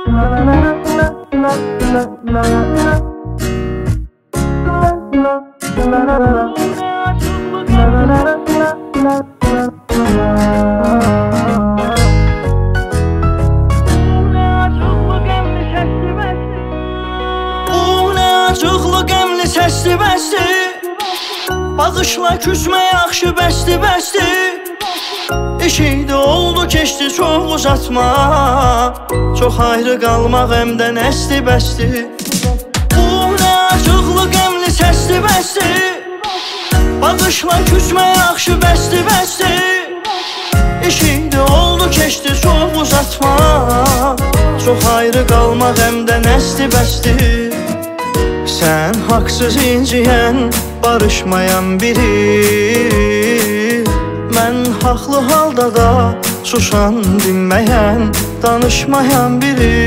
Acıqlı qəmli səsli bəsdi, baxışla küsmə yaxşı bəsdi bəsdi. İşikdə oldu keçdi çox uzatma, çox ayrı qalmaq əmdən əsdi bəsdi. Bu nə acıqlı qəmli səsli bəsdi, baxışla küsmə yaxşı bəsdi bəsdi. İşikdə oldu keçdi çox uzatma, çox ayrı qalmaq əmdən əsdi bəsdi. Sən haqsız inciyən, barışmayan biri, mən haqlı halda da susan, dinməyən, danışmayan biri.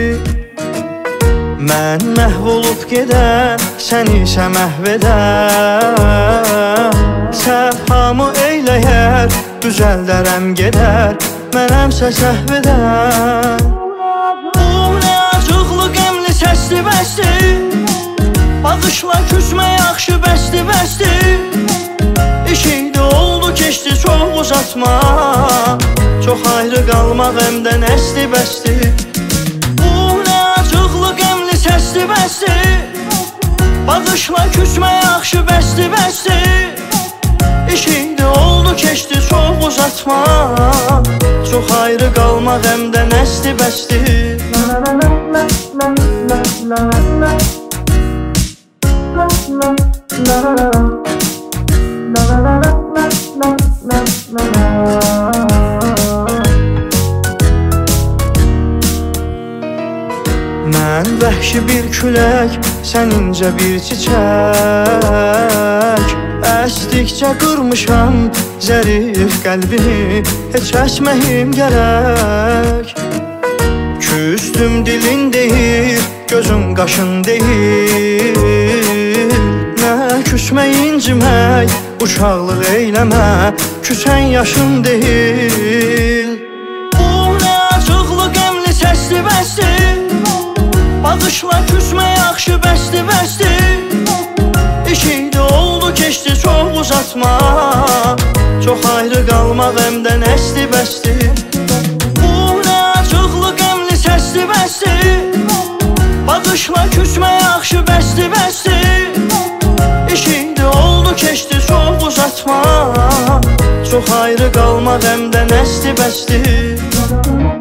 Mən məhv olub gedən, sən isə məhv edən. Səhvamı eyləyər, düzəldərəm gedər, mənəmsə səhv edən. Bu nə acıqlı qəmli səsli bəsdi, baxışla küsmə yaxşı bəsdi bəsdi. İşikdə oldu keçdi çox uzatma, çox ayrı qalmaq əmdən əsdi bəsdi. Bu nə acıqlı qəmli səsli bəsdi, baxışla küsmə yaxşı bəsdi bəsdi. İşikdə oldu keçdi çox uzatma, çox ayrı qalmaq əmdən əsdi bəsdi. Mən vəhşi bir külək, sən incə bir çiçək. Əsdikcə qırmışam zərif qəlbini, heç əsməyim gərək. Küstüm dilin deyir, gözün qaşın deyir. Nə küsmək, incimək, uşaqlıq eyləmə, küsən yaşın deyil. Bu nə acıqlı qəmli səsli bəsdi, baxışla küsmə yaxşı bəsdi bəsdi. İşikdə oldu keçdi çox uzatma, çox ayrı qalmaq əmdən əsdi bəsdi. Bu nə acıqlı qəmli səsli bəsdi, baxışla küsmə yaxşı bəsdi bəsdi. İşikdə oldu keçdi çox uzatma, çox ayrı qalmaq əmdən əsdi bəsdi.